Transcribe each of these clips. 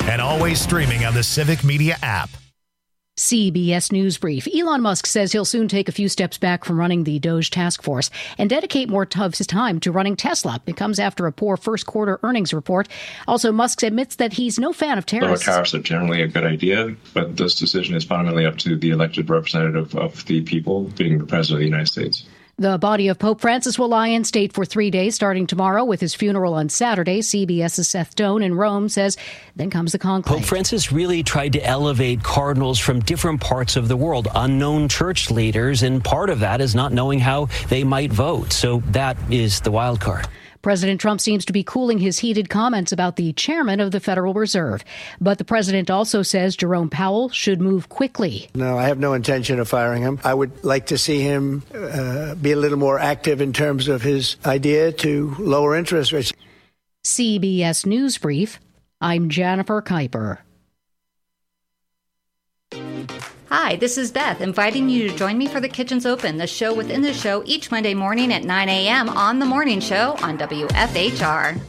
and always streaming on the Civic Media app. CBS News Brief. Elon Musk says he'll soon take a few steps back from running the Doge task force and dedicate more of his time to running Tesla. It comes after a poor first quarter earnings report. Also, Musk admits that he's no fan of tariffs. Lower tariffs are generally a good idea, but this decision is fundamentally up to the elected representative of the people, being the President of the United States. The body of Pope Francis will lie in state for 3 days, starting tomorrow with his funeral on Saturday. CBS's Seth Doane in Rome says then comes the conclave. Pope Francis really tried to elevate cardinals from different parts of the world, unknown church leaders, and part of that is not knowing how they might vote. So that is the wild card. President Trump seems to be cooling his heated comments about the chairman of the Federal Reserve. But the president also says Jerome Powell should move quickly. No, I have no intention of firing him. I would like to see him be a little more active in terms of his idea to lower interest rates. CBS News Brief. I'm Jennifer Kuiper. Hi, this is Beth, inviting you to join me for The Kitchen's Open, the show within the show, each Monday morning at 9 a.m. on The Morning Show on WFHR.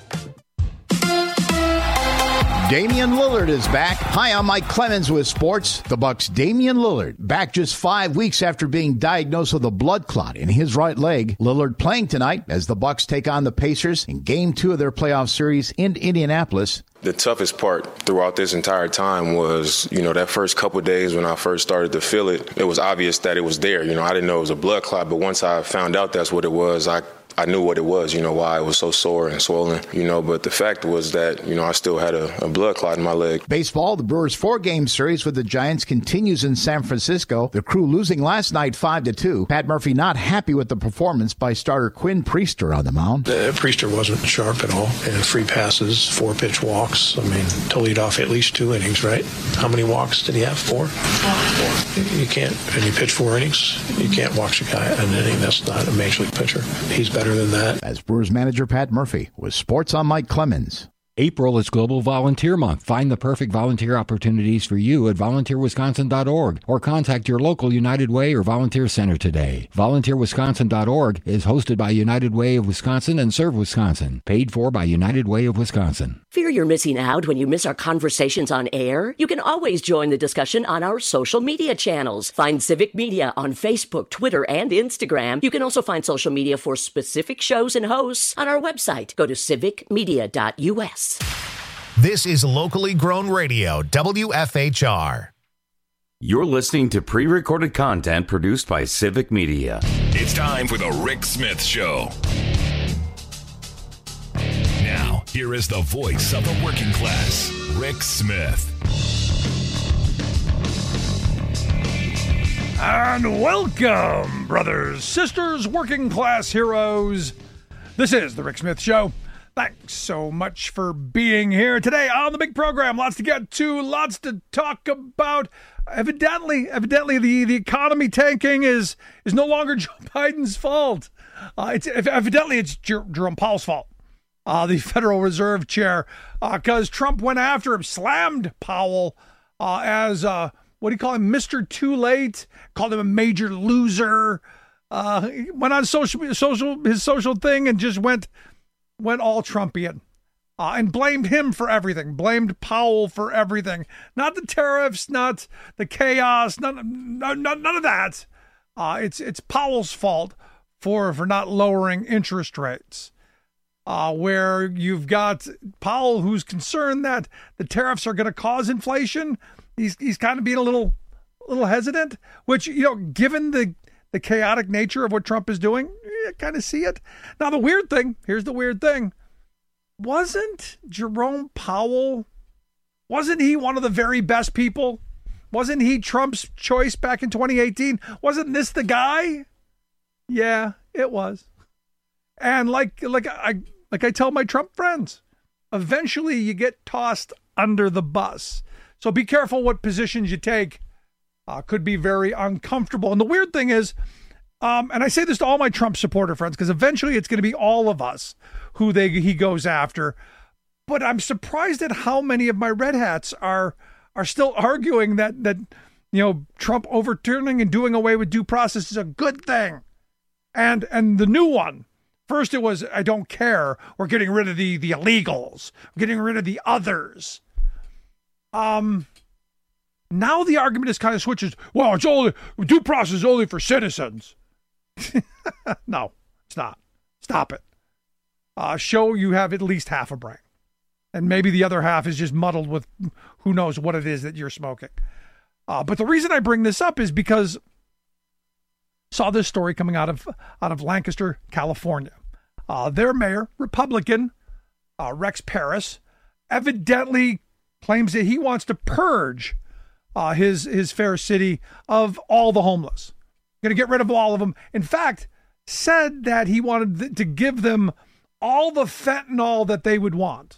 Damian Lillard is back. Hi, I'm Mike Clemens with sports. The Bucks' Damian Lillard back just 5 weeks after being diagnosed with a blood clot in his right leg. Lillard playing tonight as the Bucks take on the Pacers in Game 2 of their playoff series in Indianapolis. The toughest part throughout this entire time was, that first couple of days when I first started to feel it, it was obvious that it was there. I didn't know it was a blood clot, but once I found out that's what it was, I knew what it was, why it was so sore and swollen, but the fact was that, I still had a blood clot in my leg. Baseball, the Brewers' 4-game series with the Giants continues in San Francisco. The Crew losing last night 5-2. Pat Murphy not happy with the performance by starter Quinn Priester on the mound. Priester wasn't sharp at all. And 3 passes, 4-pitch walks. To lead off at least 2 innings, right? How many walks did he have? 4? 4. You can't, and you pitch 4 innings, you can't walk a guy an inning. That's not a major league pitcher. He's better than that. As Brewers manager Pat Murphy with Sports on Mike Clemens. April is Global Volunteer Month. Find the perfect volunteer opportunities for you at volunteerwisconsin.org or contact your local United Way or Volunteer Center today. VolunteerWisconsin.org is hosted by United Way of Wisconsin and Serve Wisconsin. Paid for by United Way of Wisconsin. Fear you're missing out when you miss our conversations on air? You can always join the discussion on our social media channels. Find Civic Media on Facebook, Twitter, and Instagram. You can also find social media for specific shows and hosts on our website. Go to civicmedia.us. This is locally grown radio, WFHR. You're listening to pre-recorded content produced by Civic Media. It's time for the Rick Smith Show. Now, here is the voice of the working class, Rick Smith. And welcome, brothers, sisters, working class heroes. This is the Rick Smith Show. Thanks so much for being here today on the big program. Lots to get to, lots to talk about. Evidently, the economy tanking is no longer Joe Biden's fault. It's Jerome Powell's fault, the Federal Reserve chair, because Trump went after him, slammed Powell as what do you call him, Mr. Too Late, called him a major loser. He went on his social thing and just went all Trumpian and blamed him for everything, blamed Powell for everything. Not the tariffs, not the chaos, none of that. It's Powell's fault for not lowering interest rates. Where you've got Powell, who's concerned that the tariffs are going to cause inflation. He's kind of being a little hesitant, which, given the chaotic nature of what Trump is doing, you kind of see it. Now, here's the weird thing. Wasn't Jerome Powell, wasn't he one of the very best people? Wasn't he Trump's choice back in 2018? Wasn't this the guy? Yeah, it was. And like I tell my Trump friends, eventually you get tossed under the bus. So be careful what positions you take. Could be very uncomfortable. And the weird thing is, and I say this to all my Trump supporter friends, because eventually it's going to be all of us who he goes after. But I'm surprised at how many of my red hats are still arguing that Trump overturning and doing away with due process is a good thing. And the new one, first it was, I don't care. We're getting rid of the illegals. We're getting rid of the others. Now the argument is kind of switches. Well, it's only due process is only for citizens. No, it's not. Stop it. Show you have at least half a brain. And maybe the other half is just muddled with who knows what it is that you're smoking. But the reason I bring this up is because I saw this story coming out of Lancaster, California. Their mayor, Republican, Rex Parris, evidently claims that he wants to purge his fair city of all the homeless. Going to get rid of all of them. In fact, said that he wanted to give them all the fentanyl that they would want.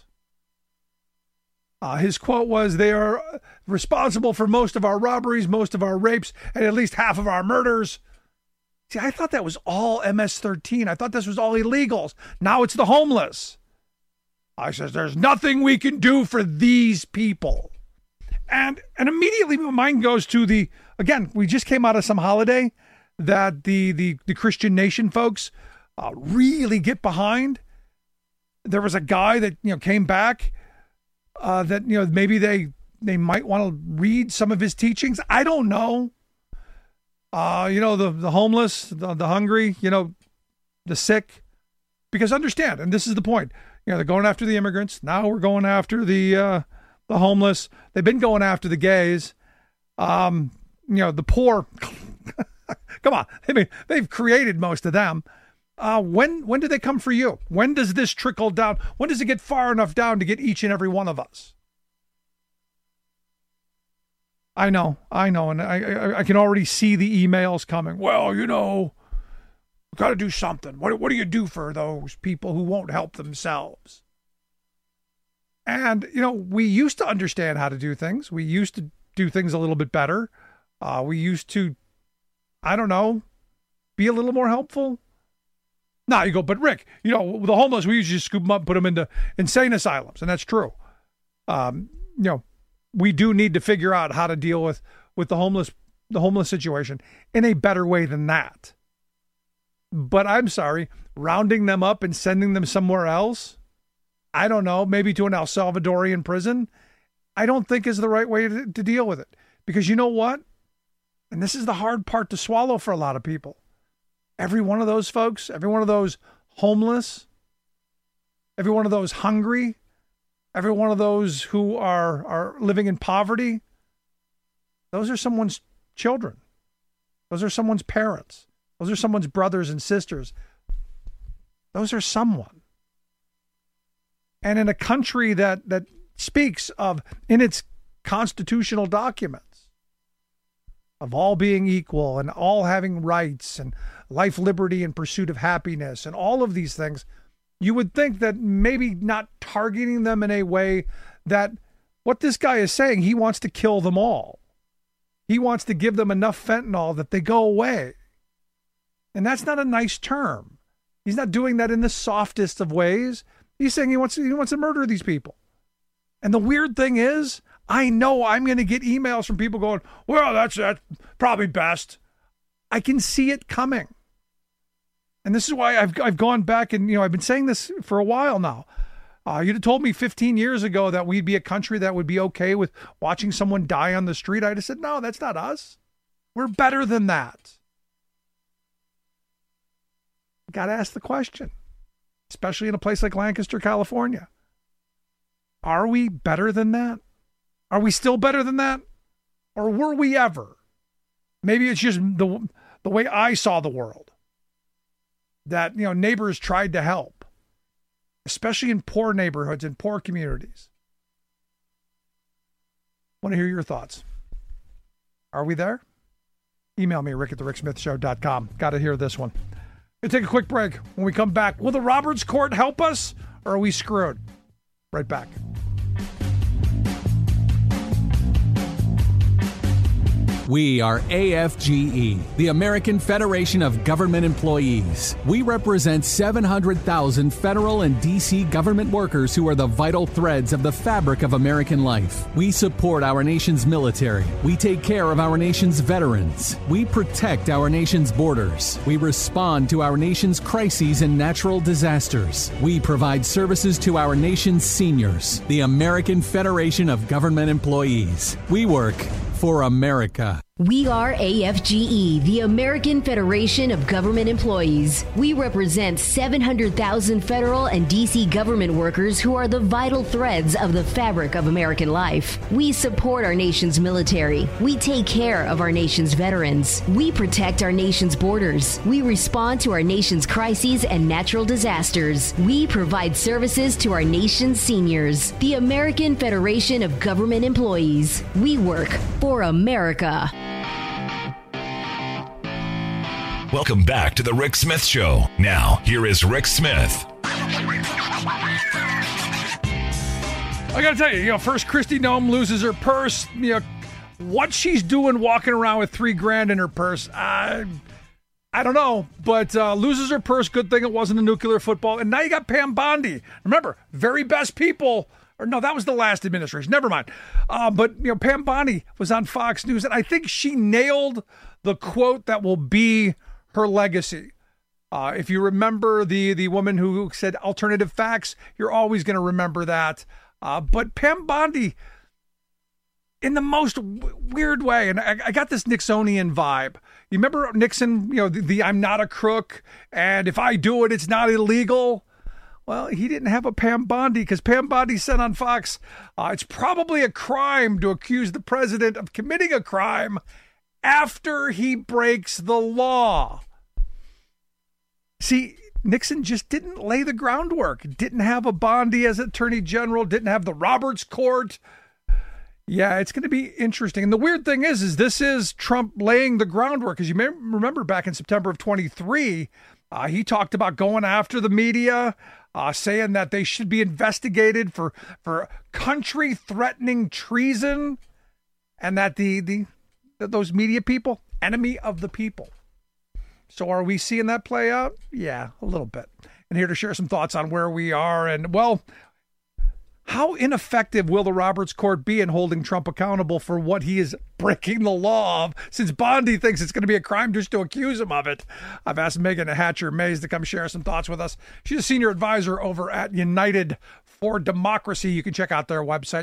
His quote was, "They are responsible for most of our robberies, most of our rapes, and at least half of our murders." See, I thought that was all MS-13. I thought this was all illegals. Now it's the homeless. I says, there's nothing we can do for these people. And immediately my mind goes to again, we just came out of some holiday that the Christian Nation folks really get behind. There was a guy that, came back that, maybe they might want to read some of his teachings. I don't know. The homeless, the hungry, the sick, because understand, and this is the point, they're going after the immigrants. Now we're going after the homeless. They've been going after the gays. The poor. Come on. They've created most of them. When do they come for you? When does this trickle down? When does it get far enough down to get each and every one of us? I know. And I can already see the emails coming. Well, we've got to do something. What do you do for those people who won't help themselves? And, we used to understand how to do things. We used to do things a little bit better. We used to, be a little more helpful. Now you go, but Rick, the homeless, we usually just scoop them up and put them into insane asylums. And that's true. We do need to figure out how to deal with the homeless situation in a better way than that. But I'm sorry, rounding them up and sending them somewhere else, I don't know, maybe to an El Salvadorian prison, I don't think is the right way to deal with it. Because you know what? And this is the hard part to swallow for a lot of people. Every one of those folks, every one of those homeless, every one of those hungry, every one of those who are living in poverty, those are someone's children. Those are someone's parents. Those are someone's brothers and sisters. Those are someone. And in a country that speaks of, in its constitutional documents, of all being equal and all having rights and life, liberty, and pursuit of happiness and all of these things, you would think that maybe not targeting them in a way that what this guy is saying, he wants to kill them all. He wants to give them enough fentanyl that they go away. And that's not a nice term. He's not doing that in the softest of ways. He's saying he wants to murder these people. And the weird thing is, I know I'm going to get emails from people going, well, that's probably best. I can see it coming. And this is why I've gone back and, I've been saying this for a while now. You'd have told me 15 years ago that we'd be a country that would be okay with watching someone die on the street. I'd have said, no, that's not us. We're better than that. Got to ask the question, especially in a place like Lancaster, California. Are we better than that? Are we still better than that? Or were we ever? Maybe it's just the way I saw the world. That, neighbors tried to help, especially in poor neighborhoods and poor communities. Want to hear your thoughts. Are we there? Email me, rick@thericksmithshow.com. Got to hear this one. We'll take a quick break. When we come back, will the Roberts Court help us, or are we screwed? Right back. We are AFGE, the American Federation of Government Employees. We represent 700,000 federal and D.C. government workers who are the vital threads of the fabric of American life. We support our nation's military. We take care of our nation's veterans. We protect our nation's borders. We respond to our nation's crises and natural disasters. We provide services to our nation's seniors. The American Federation of Government Employees. We work for America. We are AFGE, the American Federation of Government Employees. We represent 700,000 federal and D.C. government workers who are the vital threads of the fabric of American life. We support our nation's military. We take care of our nation's veterans. We protect our nation's borders. We respond to our nation's crises and natural disasters. We provide services to our nation's seniors. The American Federation of Government Employees. We work for America. Welcome back to the Rick Smith Show. Now, here is Rick Smith. I got to tell you, first Kristi Noem loses her purse. What she's doing walking around with $3,000 in her purse, I don't know, but loses her purse. Good thing it wasn't a nuclear football. And now you got Pam Bondi. Remember, very best people. Or no, that was the last administration. Never mind. But Pam Bondi was on Fox News, and I think she nailed the quote that will be her legacy. If you remember the woman who said alternative facts, you're always going to remember that. But Pam Bondi, in the most weird way, and I got this Nixonian vibe. You remember Nixon, the I'm not a crook, and if I do it, it's not illegal. Well, he didn't have a Pam Bondi because Pam Bondi said on Fox, it's probably a crime to accuse the president of committing a crime after he breaks the law. See, Nixon just didn't lay the groundwork. Didn't have a Bondi as attorney general. Didn't have the Roberts Court. Yeah, it's going to be interesting. And the weird thing is this is Trump laying the groundwork. As you may remember back in September of 23, he talked about going after the media, saying that they should be investigated for country-threatening treason, and that those media people, enemy of the people. So are we seeing that play out? Yeah, a little bit. And here to share some thoughts on where we are and, well, how ineffective will the Roberts Court be in holding Trump accountable for what he is breaking the law of, since Bondi thinks it's going to be a crime just to accuse him of it? I've asked Megan Hatcher-Mays to come share some thoughts with us. She's a senior advisor over at United for Democracy. You can check out their website,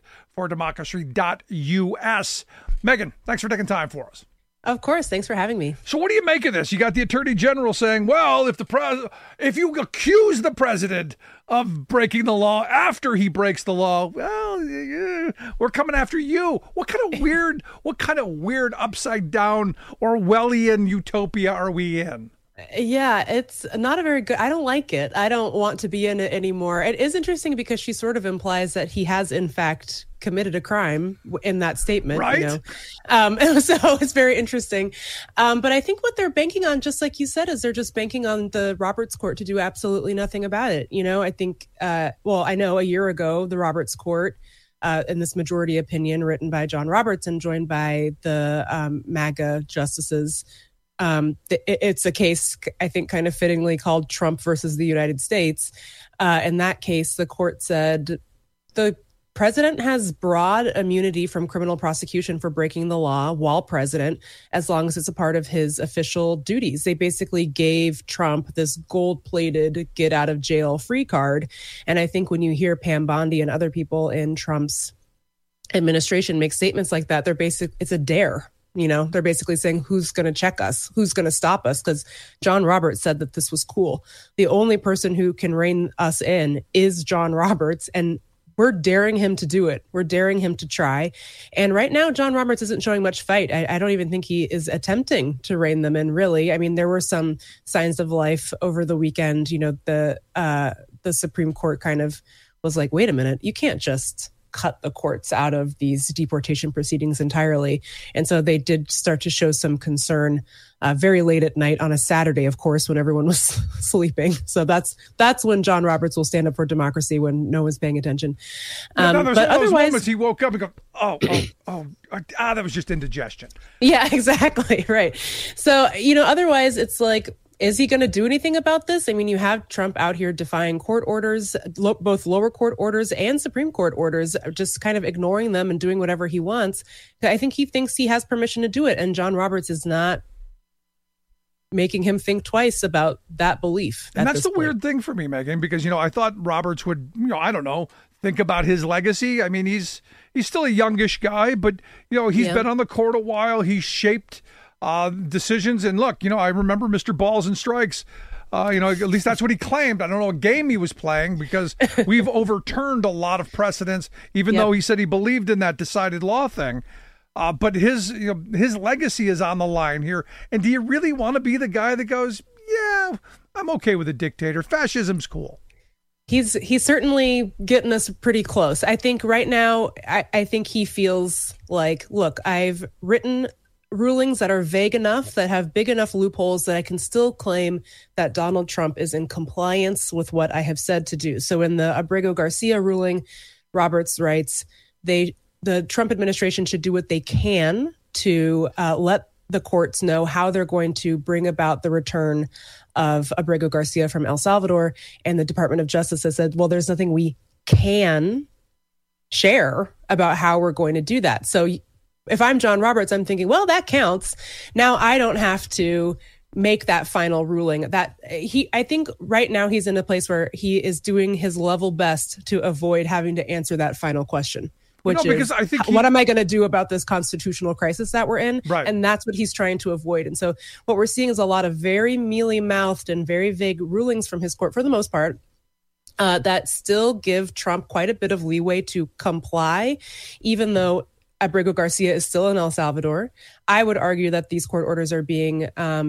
unitedfordemocracy.us. Megan, thanks for taking time for us. Of course. Thanks for having me. So what do you make of this? You got the attorney general saying, well, if you accuse the president of breaking the law after he breaks the law, well, yeah, we're coming after you. What kind of weird upside down Orwellian utopia are we in? Yeah, it's not a very good, I don't like it. I don't want to be in it anymore. It is interesting because she sort of implies that he has, in fact, committed a crime in that statement. Right. So it's very interesting. But I think what they're banking on, just like you said, is they're just banking on the Roberts Court to do absolutely nothing about it. I think, I know a year ago, the Roberts Court, in this majority opinion written by John Roberts and joined by the MAGA justices, it's a case, I think, kind of fittingly called Trump versus the United States. In that case, the court said the president has broad immunity from criminal prosecution for breaking the law while president, as long as it's a part of his official duties. They basically gave Trump this gold-plated get out of jail free card. And I think when you hear Pam Bondi and other people in Trump's administration make statements like that, it's a dare. They're basically saying, who's going to check us? Who's going to stop us? Because John Roberts said that this was cool. The only person who can rein us in is John Roberts. And we're daring him to do it. We're daring him to try. And right now, John Roberts isn't showing much fight. I don't even think he is attempting to rein them in, really. I mean, there were some signs of life over the weekend. The Supreme Court kind of was like, wait a minute, you can't just cut the courts out of these deportation proceedings entirely. And so they did start to show some concern very late at night on a Saturday, of course, when everyone was sleeping. So that's when John Roberts will stand up for democracy, when no one's paying attention. There's those moments he woke up and go, That was just indigestion. Yeah, exactly. Right. So, otherwise it's like, is he going to do anything about this? I mean, you have Trump out here defying court orders, both lower court orders and Supreme Court orders, just kind of ignoring them and doing whatever he wants. I think he thinks he has permission to do it. And John Roberts is not making him think twice about that belief. And that's the weird thing for me, Megan, because, I thought Roberts would, I don't know, think about his legacy. I mean, he's still a youngish guy, but, he's been on the court a while. He's shaped decisions. And look, I remember Mr. Balls and Strikes. At least that's what he claimed. I don't know what game he was playing, because we've overturned a lot of precedents, even though he said he believed in that decided law thing. But his legacy is on the line here. And do you really want to be the guy that goes, yeah, I'm okay with a dictator. Fascism's cool. He's certainly getting us pretty close. I think right now, I think he feels like, look, I've written rulings that are vague enough, that have big enough loopholes that I can still claim that Donald Trump is in compliance with what I have said to do. So in the Abrego Garcia ruling, Roberts writes, the Trump administration should do what they can to let the courts know how they're going to bring about the return of Abrego Garcia from El Salvador. And the Department of Justice has said, well, there's nothing we can share about how we're going to do that. So if I'm John Roberts, I'm thinking, well, that counts. Now I don't have to make that final ruling. I think right now he's in a place where he is doing his level best to avoid having to answer that final question, which is, I think what am I going to do about this constitutional crisis that we're in? Right. And that's what he's trying to avoid. And so what we're seeing is a lot of very mealy-mouthed and very vague rulings from his court, for the most part, that still give Trump quite a bit of leeway to comply, even though Abrego Garcia is still in El Salvador. I would argue that these court orders are being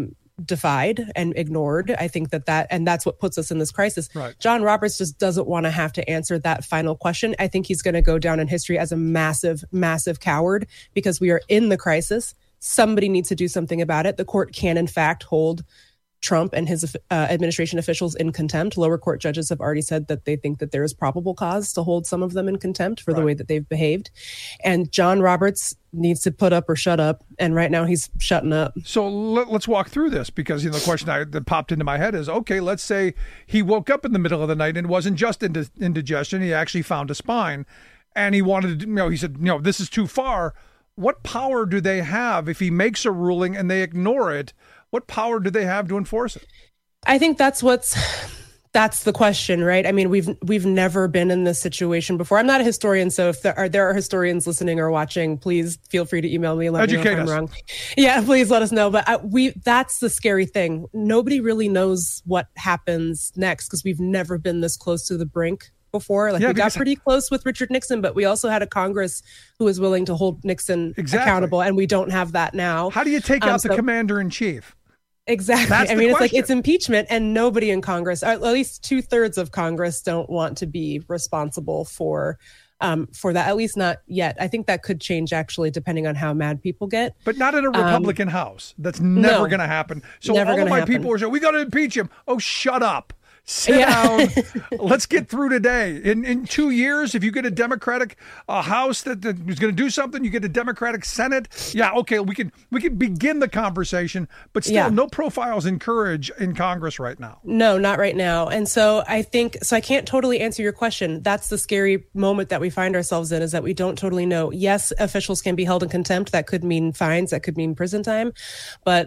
defied and ignored. I think and that's what puts us in this crisis. Right. John Roberts just doesn't want to have to answer that final question. I think he's going to go down in history as a massive, massive coward, because we are in the crisis. Somebody needs to do something about it. The court can, in fact, hold Trump and his administration officials in contempt. Lower court judges have already said that they think that there is probable cause to hold some of them in contempt for the way that they've behaved. And John Roberts needs to put up or shut up. And right now he's shutting up. So let's walk through this, because the question that popped into my head is, okay, let's say he woke up in the middle of the night and it wasn't just indigestion. He actually found a spine, and he wanted to, he said, this is too far. What power do they have if he makes a ruling and they ignore it? What power do they have to enforce it? I think that's the question, right? I mean, we've never been in this situation before. I'm not a historian, so if there are historians listening or watching, please feel free to email me and let me know if I'm wrong. Yeah, please let us know. But that's the scary thing. Nobody really knows what happens next, because we've never been this close to the brink before. We got pretty close with Richard Nixon, but we also had a Congress who was willing to hold Nixon accountable, and we don't have that now. How do you take out the commander-in-chief? Exactly. I mean, it's like it's impeachment, and nobody in Congress, or at least 2/3 of Congress, don't want to be responsible for that, at least not yet. I think that could change, actually, depending on how mad people get. But not in a Republican House. That's never going to happen. So all of my people are saying, we got to impeach him. Oh, shut up. Sit down. Let's get through today. In 2 years, if you get a Democratic House that is going to do something, you get a Democratic Senate. Yeah, okay, we can begin the conversation, but still, no profiles encourage in Congress right now. No, not right now. And so I can't totally answer your question. That's the scary moment that we find ourselves in, is that we don't totally know. Yes, officials can be held in contempt. That could mean fines. That could mean prison time. But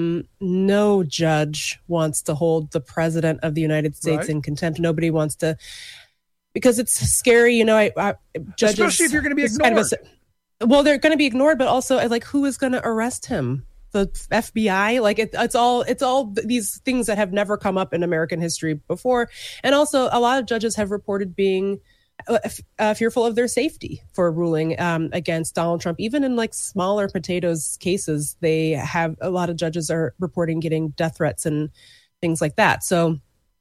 no judge wants to hold the president of the United States in contempt. Nobody wants to, because it's scary, judges, especially if you're going to be ignored. Well, they're going to be ignored, but also who is going to arrest him? The FBI? It's all these things that have never come up in American history before. And also, a lot of judges have reported being fearful of their safety for ruling against Donald Trump. Even in smaller potatoes cases, a lot of judges are reporting getting death threats and things like that. So,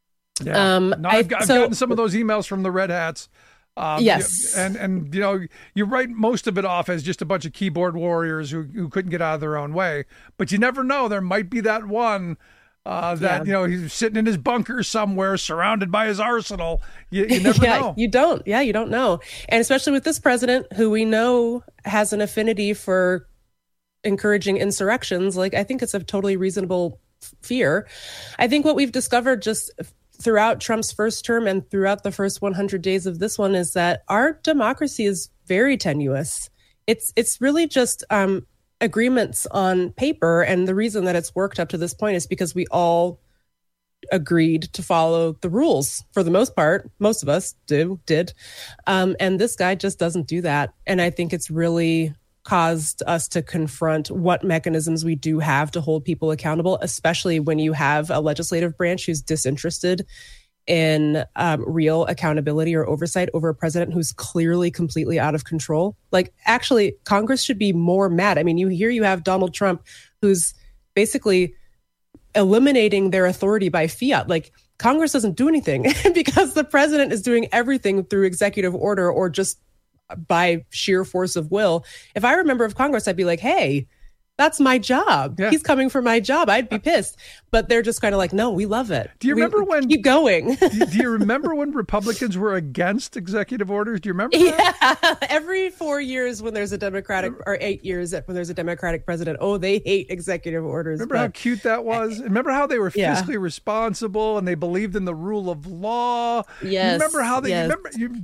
I've gotten some of those emails from the Red Hats. Yes. And you write most of it off as just a bunch of keyboard warriors who couldn't get out of their own way. But you never know. There might be that one He's sitting in his bunker somewhere surrounded by his arsenal. You never know. You don't. Yeah, you don't know. And especially with this president, who we know has an affinity for encouraging insurrections, like, I think it's a totally reasonable fear. I think what we've discovered just throughout Trump's first term and throughout the first 100 days of this one is that our democracy is very tenuous. It's really just agreements on paper, and the reason that it's worked up to this point is because we all agreed to follow the rules for the most part. Most of us did, and this guy just doesn't do that. And I think it's really caused us to confront what mechanisms we do have to hold people accountable, especially when you have a legislative branch who's disinterested in real accountability or oversight over a president who's clearly completely out of control. Like, actually, Congress should be more mad. I mean, you have Donald Trump, who's basically eliminating their authority by fiat. Like, Congress doesn't do anything because the president is doing everything through executive order or just by sheer force of will. If I were a member of Congress, I'd be like, hey, that's my job. Yeah. He's coming for my job. I'd be pissed. But they're just kind of like, no, we love it. Do you remember when... Keep going. do you remember when Republicans were against executive orders? Do you remember that? Yeah. Every 4 years when there's a Democratic, or 8 years when there's a Democratic president, they hate executive orders. Remember how cute that was? Remember how they were fiscally responsible and they believed in the rule of law? Yes. Remember how they... Yes.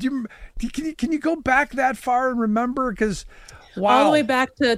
Can you go back that far and remember? Because... Wow. All the way back to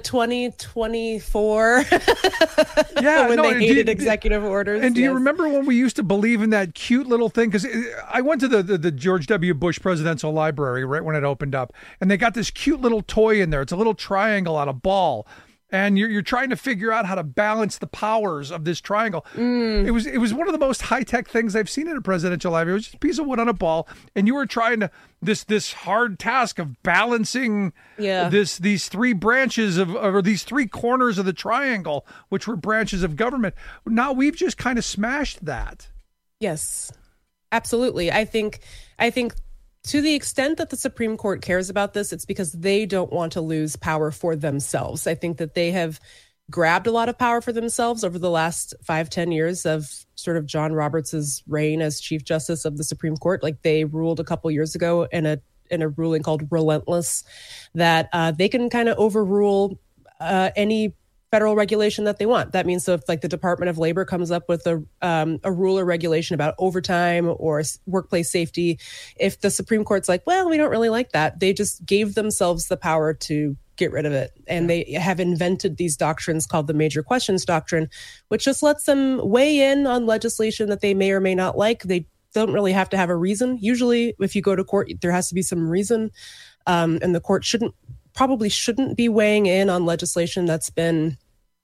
2024. When they hated executive orders. And do you remember when we used to believe in that cute little thing? Because I went to the George W. Bush Presidential Library right when it opened up, and they got this cute little toy in there. It's a little triangle on a ball. And you're trying to figure out how to balance the powers of this triangle. It was one of the most high-tech things I've seen in a presidential library. It was just a piece of wood on a ball, and you were trying to this hard task of balancing these three branches or these three corners of the triangle, which were branches of government. Now we've just kind of smashed that. Yes, absolutely. I think to the extent that the Supreme Court cares about this, it's because they don't want to lose power for themselves. I think that they have grabbed a lot of power for themselves over the last 5-10 years of sort of John Roberts' reign as Chief Justice of the Supreme Court. Like, they ruled a couple years ago in a ruling called Relentless that they can kind of overrule any federal regulation that they want. That means, so if like the Department of Labor comes up with a rule or regulation about overtime or workplace safety, if the Supreme Court's like, well, we don't really like that, they just gave themselves the power to get rid of it. And they have invented these doctrines called the Major Questions Doctrine, which just lets them weigh in on legislation that they may or may not like. They don't really have to have a reason. Usually, if you go to court, there has to be some reason, and the court probably shouldn't be weighing in on legislation that's been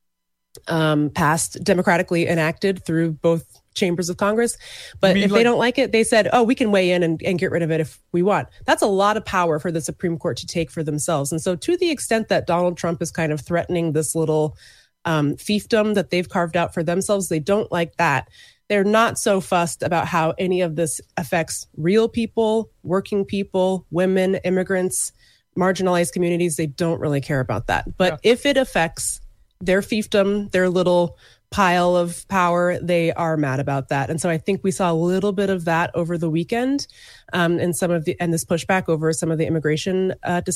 passed, democratically enacted through both chambers of Congress. But if they don't like it, they said, we can weigh in and get rid of it if we want. That's a lot of power for the Supreme Court to take for themselves. And so to the extent that Donald Trump is kind of threatening this little fiefdom that they've carved out for themselves, they don't like that. They're not so fussed about how any of this affects real people, working people, women, immigrants, marginalized communities. They don't really care about that. But if it affects their fiefdom, their little pile of power, they are mad about that. And so I think we saw a little bit of that over the weekend, and this pushback over some of the immigration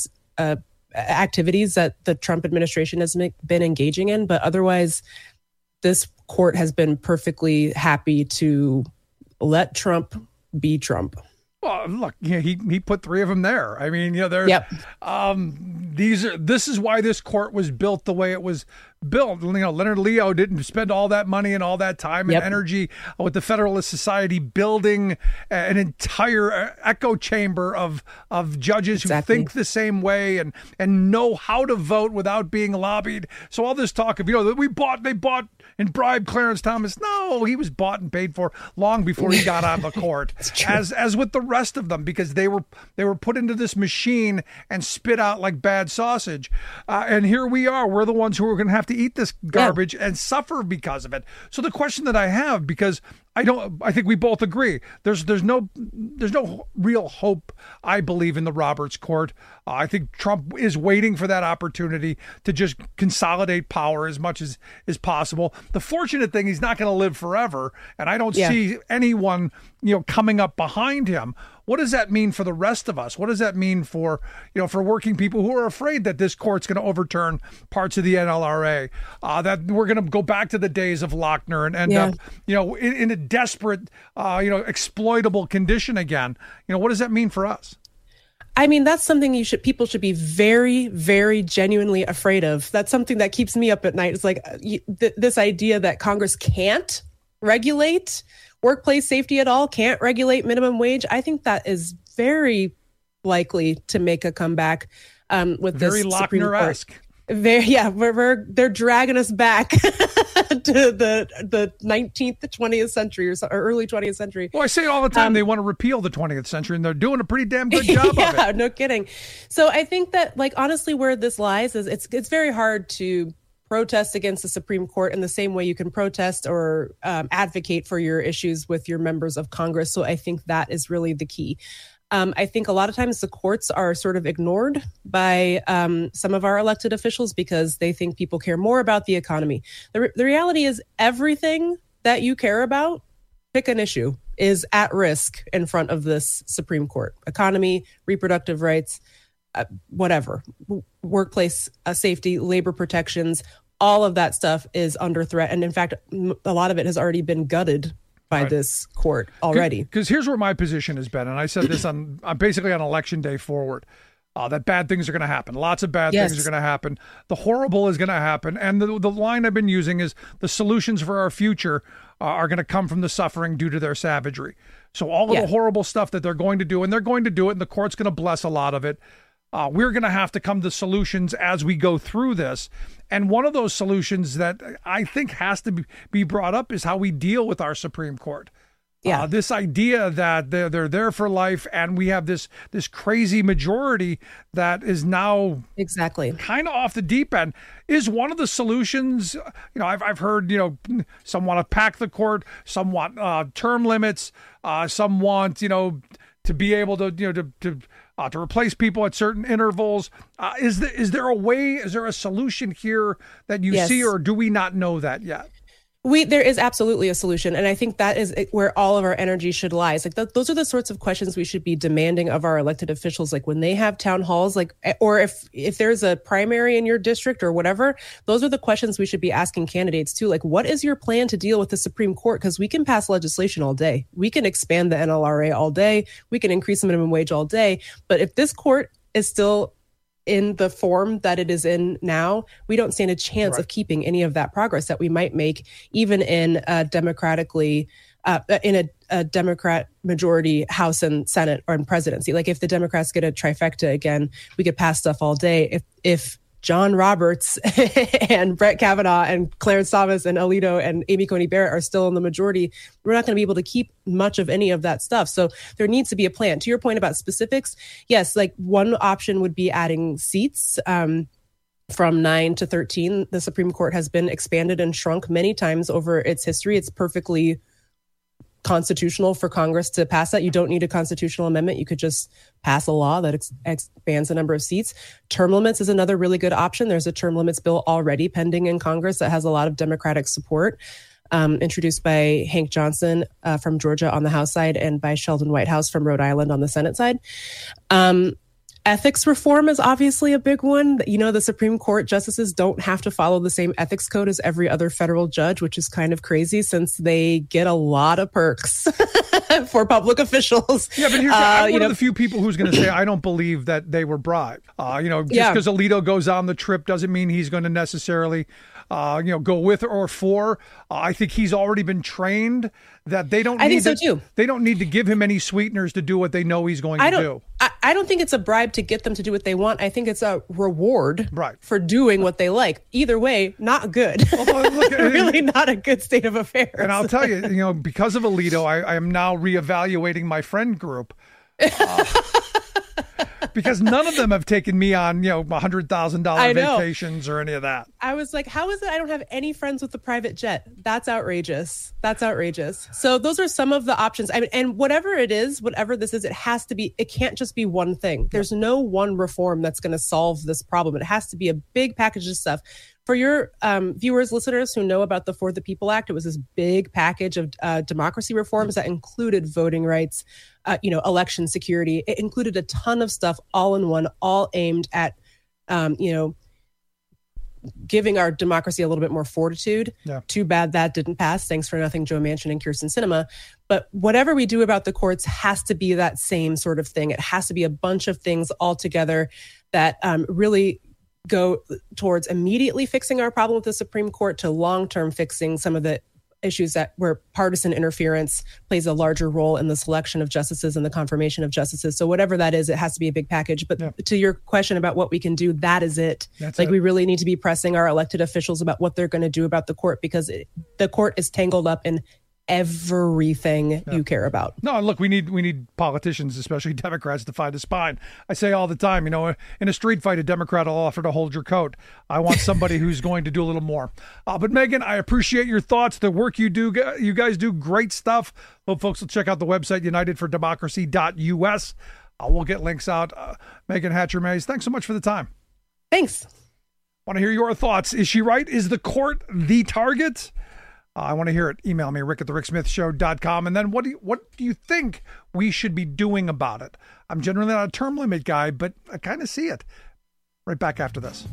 activities that the Trump administration has been engaging in. But otherwise, this court has been perfectly happy to let Trump be Trump. Well, look, he put three of them there. I mean, this is why this court was built the way it was built. Leonard Leo didn't spend all that money and all that time and energy with the Federalist Society building an entire echo chamber of judges who think the same way and know how to vote without being lobbied. So all this talk of, they bought and bribed Clarence Thomas. No, he was bought and paid for long before he got on the court. As with the rest of them, because they were put into this machine and spit out like bad sausage. And here we are. We're the ones who are going to have to eat this garbage and suffer because of it. So the question that I have, because I think we both agree. There's no real hope, I believe, in the Roberts Court. I think Trump is waiting for that opportunity to just consolidate power as much as possible. The fortunate thing, he's not going to live forever, and I don't see anyone, coming up behind him. What does that mean for the rest of us? What does that mean for working people who are afraid that this court's going to overturn parts of the NLRA, that we're going to go back to the days of Lochner and end up, in a desperate, exploitable condition again? What does that mean for us? I mean, that's something people should be very, very genuinely afraid of. That's something that keeps me up at night. It's like this idea that Congress can't regulate workplace safety at all, can't regulate minimum wage. I think that is very likely to make a comeback with very this Supreme Court. Lochner-esque. They're dragging us back to the 19th, the 20th century or early 20th century. Well, I say all the time they want to repeal the 20th century, and they're doing a pretty damn good job of it. Yeah, no kidding. So I think that, honestly, where this lies is it's very hard to protest against the Supreme Court in the same way you can protest or advocate for your issues with your members of Congress. So I think that is really the key. I think a lot of times the courts are sort of ignored by some of our elected officials because they think people care more about the economy. The reality is everything that you care about, pick an issue, is at risk in front of this Supreme Court. Economy, reproductive rights, whatever, workplace safety, labor protections, all of that stuff is under threat. And in fact, a lot of it has already been gutted by this court already. Because here's where my position has been, and I said this on basically on election day forward, that bad things are going to happen. Lots of bad things are going to happen. The horrible is going to happen. And the line I've been using is the solutions for our future are going to come from the suffering due to their savagery. So all of the horrible stuff that they're going to do, and they're going to do it, and the court's going to bless a lot of it. We're going to have to come to solutions as we go through this. And one of those solutions that I think has to be brought up is how we deal with our Supreme Court. Yeah. This idea that they're there for life, and we have this crazy majority that is now kind of off the deep end is one of the solutions. I've heard, some want to pack the court, some want term limits, some want, to be able to replace people at certain intervals. Is there a way? Is there a solution here that you see, or do we not know that yet? There is absolutely a solution. And I think that is where all of our energy should lie. It's those are the sorts of questions we should be demanding of our elected officials. Like when they have town halls, or if there's a primary in your district or whatever, those are the questions we should be asking candidates too. Like, what is your plan to deal with the Supreme Court? Because we can pass legislation all day. We can expand the NLRA all day. We can increase the minimum wage all day. But if this court is still in the form that it is in now, we don't stand a chance of keeping any of that progress that we might make, even in a democratically in a Democrat majority House and Senate or in presidency. Like if the Democrats get a trifecta again, we could pass stuff all day. If John Roberts and Brett Kavanaugh and Clarence Thomas and Alito and Amy Coney Barrett are still in the majority, we're not going to be able to keep much of any of that stuff. So there needs to be a plan. To your point about specifics, yes, like one option would be adding seats from 9 to 13. The Supreme Court has been expanded and shrunk many times over its history. It's perfectly constitutional for Congress to pass that. You don't need a constitutional amendment. You could just pass a law that expands the number of seats. Term limits is another really good option. There's a term limits bill already pending in Congress that has a lot of Democratic support, introduced by Hank Johnson from Georgia on the House side and by Sheldon Whitehouse from Rhode Island on the Senate side. Ethics reform is obviously a big one. The Supreme Court justices don't have to follow the same ethics code as every other federal judge, which is kind of crazy since they get a lot of perks for public officials. Yeah, but here's I'm one of the few people who's going to say I don't believe that they were bribed. Just because Alito goes on the trip doesn't mean he's going to necessarily go with or for. I think he's already been trained that they don't. I think so too. They don't need to give him any sweeteners to do what they know he's going to do. I don't think it's a bribe to get them to do what they want. I think it's a reward for doing what they like. Either way, not good. Really not a good state of affairs. And I'll tell you, because of Alito, I am now reevaluating my friend group. because none of them have taken me on, $100,000 vacations or any of that. I was like, how is it I don't have any friends with a private jet? That's outrageous. So those are some of the options. And whatever it is, whatever this is, it can't just be one thing. There's no one reform that's going to solve this problem. It has to be a big package of stuff. For your viewers, listeners who know about the For the People Act, it was this big package of democracy reforms that included voting rights, election security. It included a ton of stuff all in one, all aimed at, giving our democracy a little bit more fortitude. Yeah. Too bad that didn't pass. Thanks for nothing, Joe Manchin and Kyrsten Sinema. But whatever we do about the courts has to be that same sort of thing. It has to be a bunch of things all together that really go towards immediately fixing our problem with the Supreme Court to long-term fixing some of the issues where partisan interference plays a larger role in the selection of justices and the confirmation of justices. So whatever that is, it has to be a big package. But to your question about what we can do, that is it. We really need to be pressing our elected officials about what they're going to do about the court, because the court is tangled up in everything you care about. No, look, we need politicians, especially Democrats, to find a spine. I say all the time, in a street fight, a Democrat will offer to hold your coat. I want somebody who's going to do a little more. But Megan, I appreciate your thoughts, the work you do. You guys do great stuff. Hope folks will check out the website, unitedfordemocracy.us. We'll get links out. Megan Hatcher-Mays, thanks so much for the time. Thanks. Want to hear your thoughts. Is she right? Is the court the target? I want to hear it. Email me, rick@thericksmithshow.com. And then what do you think we should be doing about it? I'm generally not a term limit guy, but I kind of see it. Right back after this.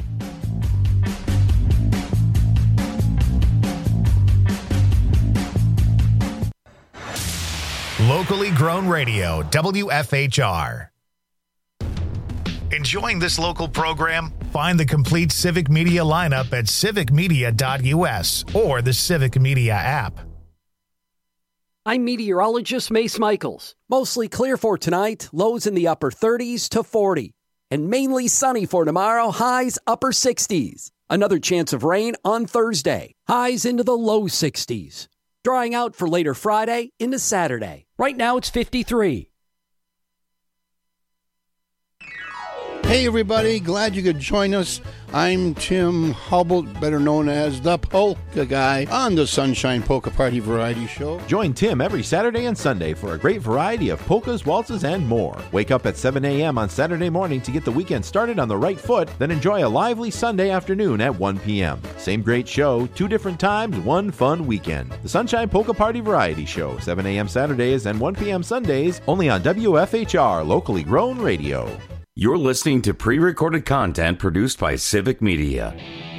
Locally grown radio, WFHR. Enjoying this local program? Find the complete Civic Media lineup at civicmedia.us or the Civic Media app. I'm meteorologist Mace Michaels. Mostly clear for tonight, lows in the upper 30s to 40. And mainly sunny for tomorrow, highs upper 60s. Another chance of rain on Thursday, highs into the low 60s. Drying out for later Friday into Saturday. Right now it's 53. Hey everybody, glad you could join us. I'm Tim Hubble, better known as the Polka Guy, on the Sunshine Polka Party Variety Show. Join Tim every Saturday and Sunday for a great variety of polkas, waltzes, and more. Wake up at 7 a.m. on Saturday morning to get the weekend started on the right foot, then enjoy a lively Sunday afternoon at 1 p.m. Same great show, 2 different times, 1 fun weekend. The Sunshine Polka Party Variety Show, 7 a.m. Saturdays and 1 p.m. Sundays, only on WFHR, locally grown radio. You're listening to pre-recorded content produced by Civic Media.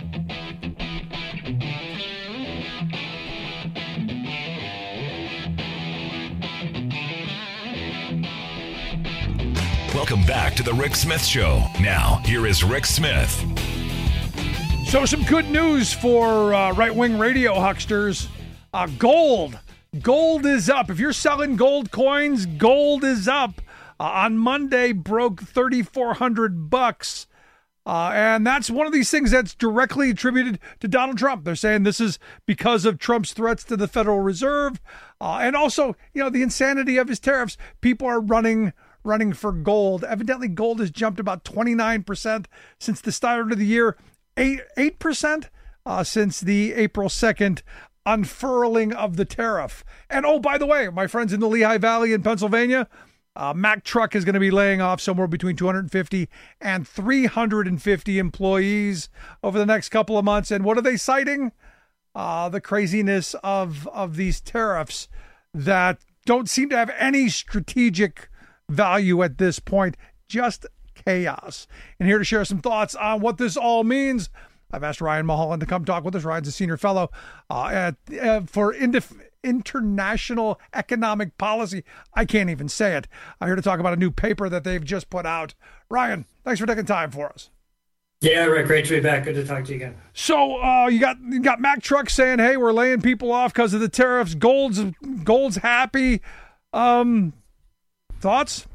Welcome back to the Rick Smith Show. Now, here is Rick Smith. So some good news for right-wing radio hucksters. Gold. Gold is up. If you're selling gold coins, gold is up. On Monday, broke $3,400. And that's one of these things that's directly attributed to Donald Trump. They're saying this is because of Trump's threats to the Federal Reserve. And also, the insanity of his tariffs. People are running for gold. Evidently, gold has jumped about 29% since the start of the year, 8% since the April 2nd unfurling of the tariff. And oh, by the way, my friends in the Lehigh Valley in Pennsylvania, Mack Truck is going to be laying off somewhere between 250 and 350 employees over the next couple of months. And what are they citing? The craziness of these tariffs that don't seem to have any strategic value at this point, just chaos. And here to share some thoughts on what this all means, I've asked Ryan Mulholland to come talk with us. Ryan's a senior fellow for International Economic Policy. I can't even say it. I'm here to talk about a new paper that they've just put out. Ryan, thanks for taking time for us. Yeah, Rick, great to be back. Good to talk to you again. So you got Mack Truck saying, hey, we're laying people off because of the tariffs. Gold's happy. Thoughts?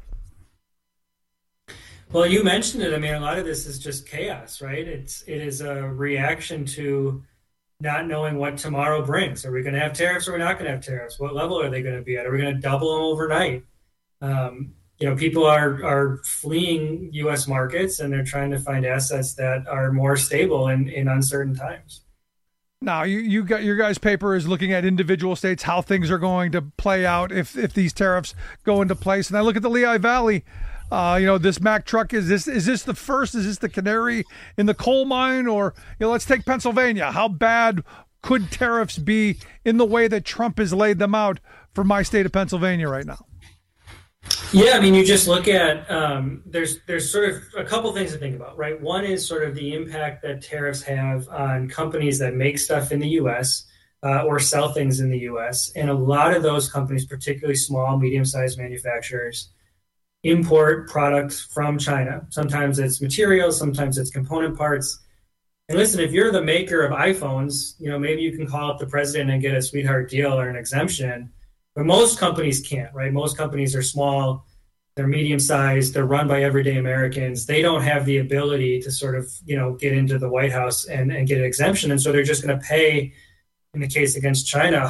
Well, you mentioned it. I mean, a lot of this is just chaos, right? It is a reaction to not knowing what tomorrow brings. Are we going to have tariffs or are we not going to have tariffs? What level are they going to be at? Are we going to double them overnight? people are fleeing U.S. markets, and they're trying to find assets that are more stable in uncertain times. Now, you got your guys' paper is looking at individual states, how things are going to play out if these tariffs go into place. And I look at the Lehigh Valley. This Mack truck, is this the first? Is this the canary in the coal mine? Or let's take Pennsylvania. How bad could tariffs be in the way that Trump has laid them out for my state of Pennsylvania right now? Yeah, I mean, you just look at there's sort of a couple things to think about, right? One is sort of the impact that tariffs have on companies that make stuff in the U.S. Or sell things in the U.S. And a lot of those companies, particularly small, medium-sized manufacturers, import products from China. Sometimes it's materials, sometimes it's component parts. And listen, if you're the maker of iPhones, maybe you can call up the president and get a sweetheart deal or an exemption. But most companies can't, right? Most companies are small, they're medium-sized, they're run by everyday Americans. They don't have the ability to sort of, get into the White House and get an exemption. And so they're just going to pay, in the case against China,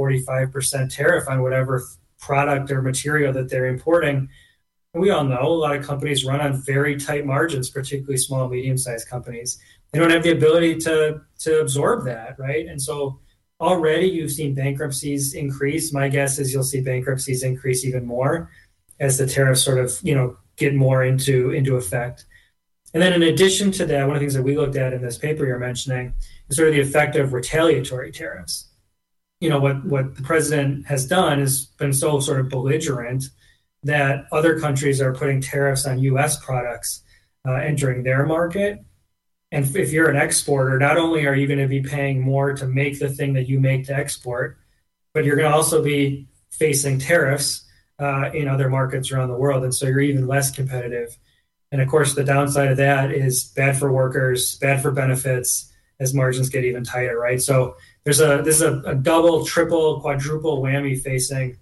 145% tariff on whatever product or material that they're importing. And we all know a lot of companies run on very tight margins, particularly small, medium-sized companies. They don't have the ability to absorb that, right? And so already you've seen bankruptcies increase. My guess is you'll see bankruptcies increase even more as the tariffs sort of, get more into effect. And then in addition to that, one of the things that we looked at in this paper you're mentioning is sort of the effect of retaliatory tariffs. What the president has done is been so sort of belligerent that other countries are putting tariffs on U.S. products entering their market. And if you're an exporter, not only are you going to be paying more to make the thing that you make to export, but you're going to also be facing tariffs in other markets around the world. And so you're even less competitive. And of course, the downside of that is bad for workers, bad for benefits as margins get even tighter, right? So this is a double, triple, quadruple whammy facing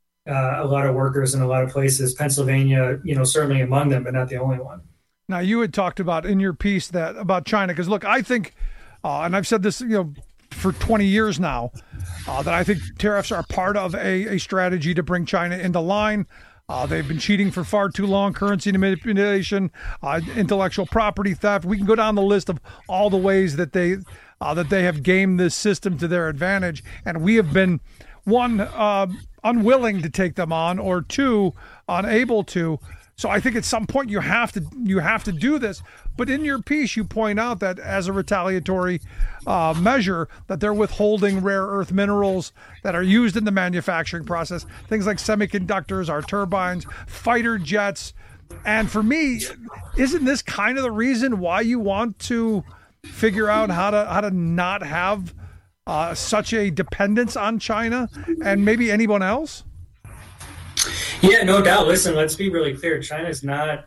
a lot of workers in a lot of places. Pennsylvania, certainly among them, but not the only one. Now, you had talked about in your piece that about China, because look, I think, and I've said this, for 20 years now, that I think tariffs are part of a strategy to bring China into line. They've been cheating for far too long, currency manipulation, intellectual property theft. We can go down the list of all the ways that they have gamed this system to their advantage, and we have been, one, unwilling to take them on, or two, unable to. So I think at some point you have to do this. But in your piece, you point out that as a retaliatory measure, that they're withholding rare earth minerals that are used in the manufacturing process, things like semiconductors, our turbines, fighter jets. And for me, isn't this kind of the reason why you want to figure out how to not have such a dependence on China and maybe anyone else? Yeah, no doubt. Listen, let's be really clear. China's not,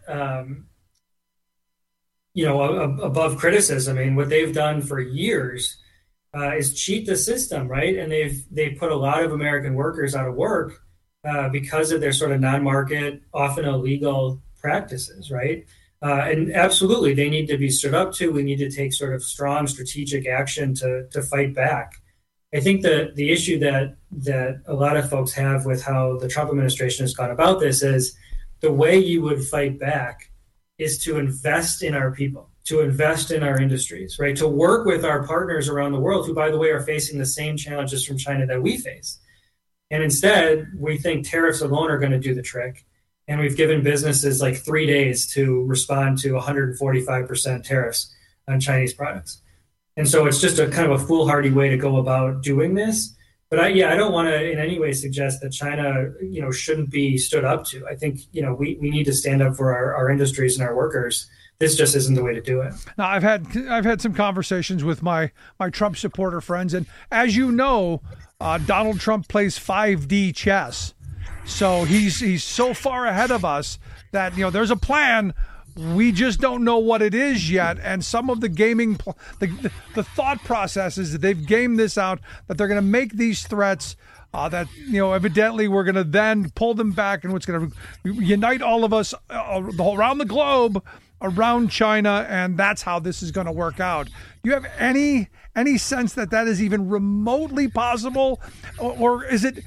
above criticism. I mean, what they've done for years is cheat the system, right? And they've put a lot of American workers out of work because of their sort of non-market, often illegal practices, right? And absolutely, they need to be stood up to. We need to take sort of strong strategic action to fight back. I think the issue that a lot of folks have with how the Trump administration has gone about this is the way you would fight back is to invest in our people, to invest in our industries, right? To work with our partners around the world who, by the way, are facing the same challenges from China that we face. And instead, we think tariffs alone are going to do the trick. And we've given businesses like 3 days to respond to 145% tariffs on Chinese products. And so it's just a kind of a foolhardy way to go about doing this. But I don't want to in any way suggest that China, shouldn't be stood up to. I think, we need to stand up for our industries and our workers. This just isn't the way to do it. Now, I've had some conversations with my Trump supporter friends, and as you know, Donald Trump plays 5D chess. So he's so far ahead of us that, there's a plan. We just don't know what it is yet. And some of the gaming, the thought processes that they've gamed this out, that they're going to make these threats, that, evidently we're going to then pull them back, and what's going to unite all of us around the globe around China. And that's how this is going to work out. You have any sense that is even remotely possible? Or is it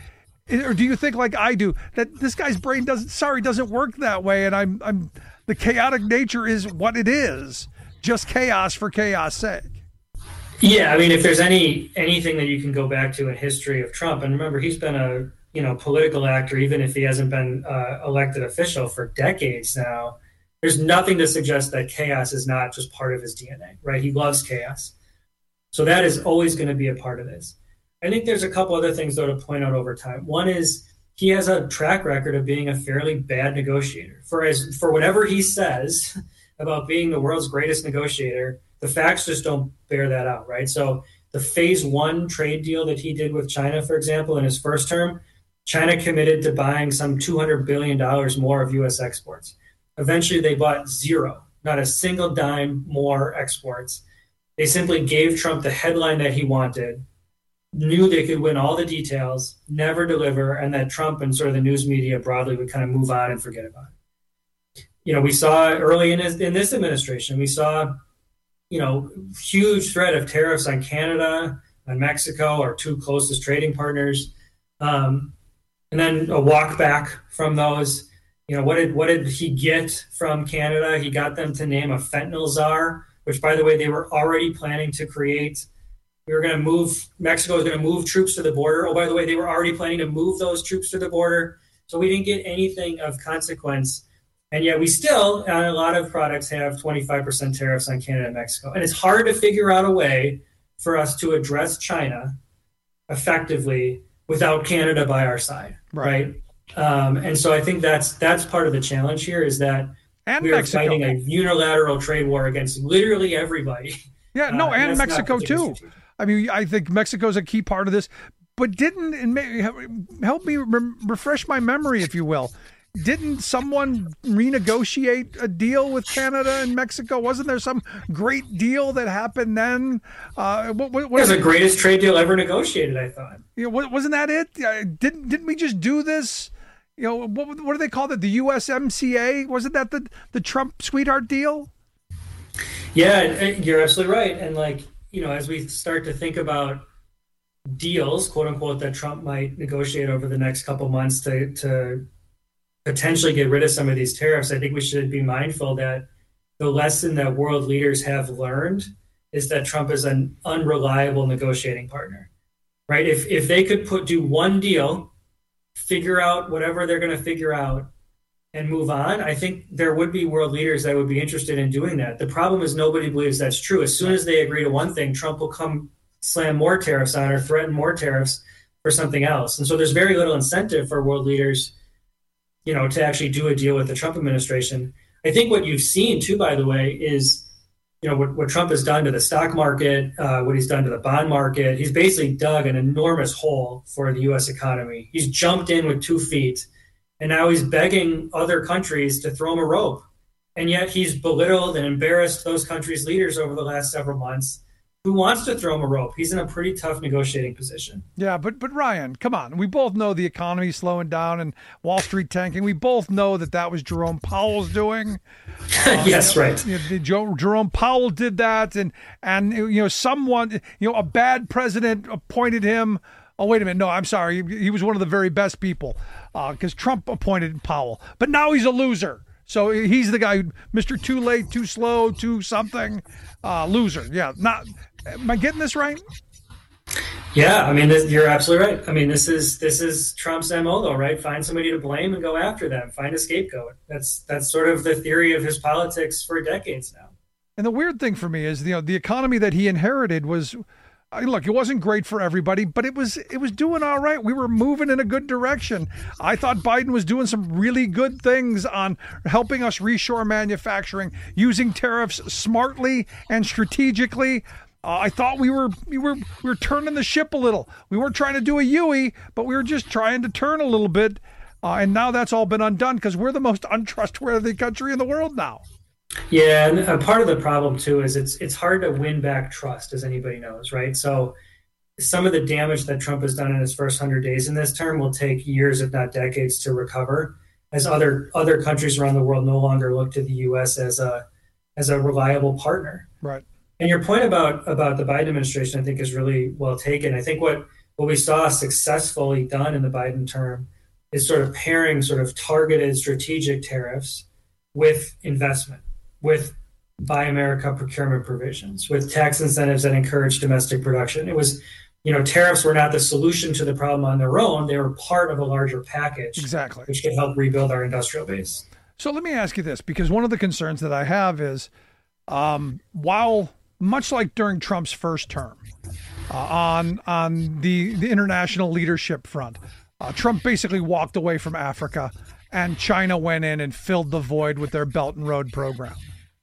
Or do you think, like I do, that this guy's brain doesn't work that way, and the chaotic nature is what it is, just chaos for chaos' sake? Yeah, I mean, if there's anything that you can go back to in history of Trump, and remember, he's been a political actor, even if he hasn't been elected official for decades now. There's nothing to suggest that chaos is not just part of his DNA, right? He loves chaos. So that is always going to be a part of this. I think there's a couple other things, though, to point out over time. One is he has a track record of being a fairly bad negotiator. For whatever he says about being the world's greatest negotiator, the facts just don't bear that out, right? So the phase 1 trade deal that he did with China, for example, in his first term, China committed to buying some $200 billion more of U.S. exports. Eventually, they bought zero, not a single dime more exports. They simply gave Trump the headline that he wanted, knew they could win all the details, never deliver, and that Trump and sort of the news media broadly would kind of move on and forget about it. We saw early in this administration, we saw, huge threat of tariffs on Canada, on Mexico, our two closest trading partners, and then a walk back from those. What did he get from Canada? He got them to name a fentanyl czar, which, by the way, they were already planning to create. Mexico was going to move troops to the border. Oh, by the way, they were already planning to move those troops to the border. So we didn't get anything of consequence. And yet we still, on a lot of products, have 25% tariffs on Canada and Mexico. And it's hard to figure out a way for us to address China effectively without Canada by our side, right? And so I think that's part of the challenge here, is that we are fighting a unilateral trade war against literally everybody. Yeah, and Mexico too. I mean, I think Mexico's a key part of this, but help me refresh my memory, if you will. Didn't someone renegotiate a deal with Canada and Mexico? Wasn't there some great deal that happened then? What was the greatest trade deal ever negotiated, I thought. Wasn't that it? Didn't we just do this? What do they call it? The USMCA? Wasn't that the Trump sweetheart deal? Yeah, you're absolutely right. And as we start to think about deals, quote unquote, that Trump might negotiate over the next couple months to potentially get rid of some of these tariffs, I think we should be mindful that the lesson that world leaders have learned is that Trump is an unreliable negotiating partner, right? If they could do one deal, figure out whatever they're going to figure out, and move on, I think there would be world leaders that would be interested in doing that. The problem is nobody believes that's true. As soon as they agree to one thing, Trump will come slam more tariffs on or threaten more tariffs for something else. And so there's very little incentive for world leaders, to actually do a deal with the Trump administration. I think what you've seen too, by the way, is, what Trump has done to the stock market, what he's done to the bond market. He's basically dug an enormous hole for the U.S. economy. He's jumped in with 2 feet. And now he's begging other countries to throw him a rope. And yet he's belittled and embarrassed those countries' leaders over the last several months. Who wants to throw him a rope? He's in a pretty tough negotiating position. Yeah, but Ryan, come on. We both know the economy's slowing down and Wall Street tanking. We both know that was Jerome Powell's doing. Yes, right. Jerome Powell did that. And someone, a bad president appointed him. Oh, wait a minute. No, I'm sorry. He was one of the very best people because Trump appointed Powell. But now he's a loser. So he's the guy, Mr. Too Late, Too Slow, Too Something, loser. Yeah. Am I getting this right? Yeah. I mean, you're absolutely right. I mean, this is Trump's MO, though, right? Find somebody to blame and go after them. Find a scapegoat. That's sort of the theory of his politics for decades now. And the weird thing for me is, the economy that he inherited was... Look, it wasn't great for everybody, but it was doing all right. We were moving in a good direction. I thought Biden was doing some really good things on helping us reshore manufacturing, using tariffs smartly and strategically. I thought we were turning the ship a little. We weren't trying to do a Yui, but we were just trying to turn a little bit. And now that's all been undone because we're the most untrustworthy country in the world now. Yeah, and part of the problem too is it's hard to win back trust, as anybody knows, right? So some of the damage that Trump has done in his first 100 days in this term will take years, if not decades, to recover, as other countries around the world no longer look to the U.S. as a reliable partner. Right. And your point about the Biden administration, I think, is really well taken. I think what what we saw successfully done in the Biden term is sort of pairing sort of targeted strategic tariffs with investment, with Buy America procurement provisions, with tax incentives that encourage domestic production. It was, tariffs were not the solution to the problem on their own. They were part of a larger package, exactly, which could help rebuild our industrial base. So let me ask you this, because one of the concerns that I have is, while much like during Trump's first term, on the international leadership front, Trump basically walked away from Africa, and China went in and filled the void with their Belt and Road program.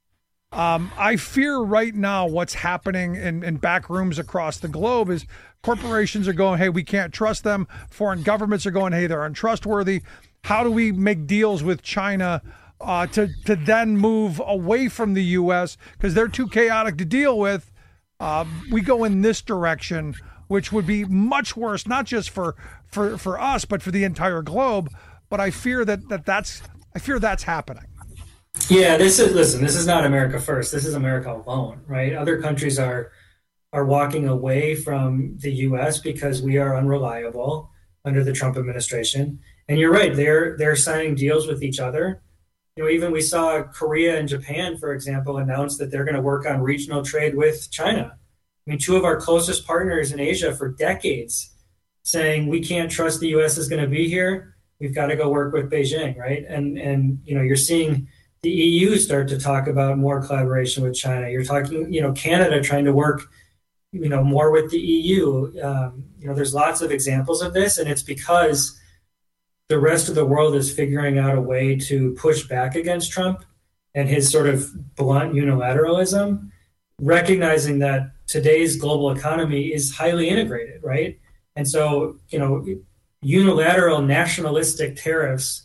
I fear right now what's happening in back rooms across the globe is corporations are going, hey, we can't trust them. Foreign governments are going, hey, they're untrustworthy. How do we make deals with China to then move away from the U.S. because they're too chaotic to deal with? We go in this direction, which would be much worse, not just for us, but for the entire globe. But I fear that's happening. Yeah, this is not America first. This is America alone, right? Other countries are walking away from the U.S. because we are unreliable under the Trump administration. And you're right, they're signing deals with each other. Even we saw Korea and Japan, for example, announce that they're going to work on regional trade with China. I mean, two of our closest partners in Asia for decades saying we can't trust the U.S. is going to be here. We've got to go work with Beijing, right? And you're seeing the EU start to talk about more collaboration with China. You're talking, Canada trying to work, more with the EU. There's lots of examples of this, and it's because the rest of the world is figuring out a way to push back against Trump and his sort of blunt unilateralism, recognizing that today's global economy is highly integrated, right? And so, unilateral nationalistic tariffs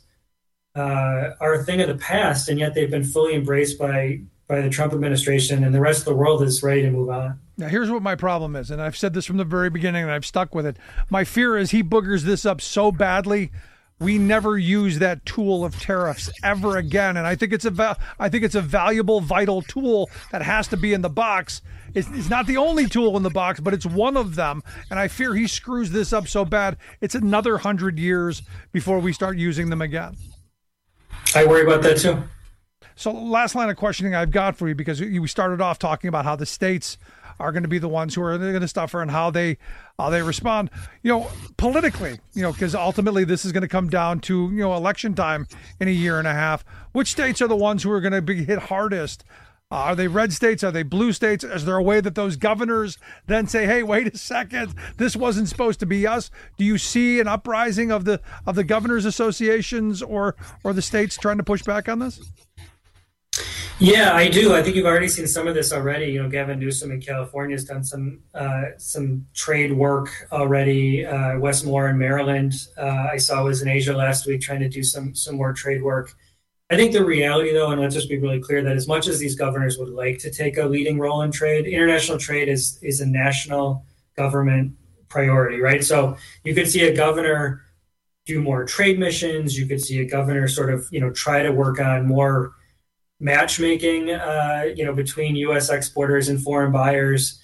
are a thing of the past, and yet they've been fully embraced by the Trump administration, and the rest of the world is ready to move on. Now, here's what my problem is, and I've said this from the very beginning, and I've stuck with it. My fear is he boogers this up so badly, we never use that tool of tariffs ever again. And I think it's a valuable, vital tool that has to be in the box. It's not the only tool in the box, but it's one of them. And I fear he screws this up so bad, it's another 100 years before we start using them again. I worry about that too. So last line of questioning I've got for you, because we started off talking about how the states are going to be the ones who are going to suffer and how they respond, politically, because ultimately this is going to come down to, election time in a year and a half. Which states are the ones who are going to be hit hardest? Are they red states? Are they blue states? Is there a way that those governors then say, hey, wait a second, this wasn't supposed to be us? Do you see an uprising of the governors associations or the states trying to push back on this? Yeah, I do. I think you've already seen some of this already. Gavin Newsom in California has done some trade work already. Wes Moore in Maryland, I saw was in Asia last week trying to do some more trade work. I think the reality, though, and let's just be really clear, that as much as these governors would like to take a leading role in trade, international trade is a national government priority, right? So you could see a governor do more trade missions. You could see a governor sort of, try to work on more matchmaking, between U.S. exporters and foreign buyers.